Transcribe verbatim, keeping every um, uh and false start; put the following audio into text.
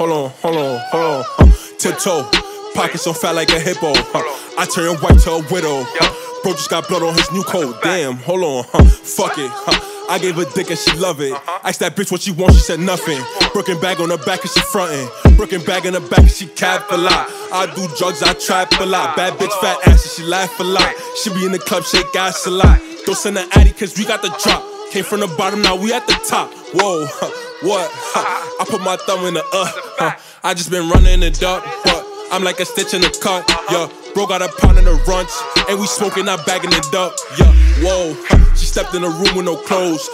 hold on, hold on, hold on. Huh. Tiptoe, pockets so fat like a hippo. Huh. I turn white to a widow. Huh. Bro just got blood on his new coat. Damn, hold on, huh. Fuck it. Huh. I gave her dick and she love it. Asked that bitch what she want, she said nothing. Brooklyn bag on her back and she frontin'. Brooklyn bag in her back and she cap a lot. I do drugs, I trap a lot. Bad bitch, fat ass, and she laugh a lot. She be in the club, shake ass a lot. Don't send her addy cause we got the drop. Came from the bottom, now we at the top. Whoa, huh, what? Huh, I put my thumb in the uh, huh. I just been running it up, but I'm like a stitch in the cut, yeah. Bro got a pound in the runch, and we smoking, not bagging it up, yeah. Whoa, huh. She stepped in a room with no clothes.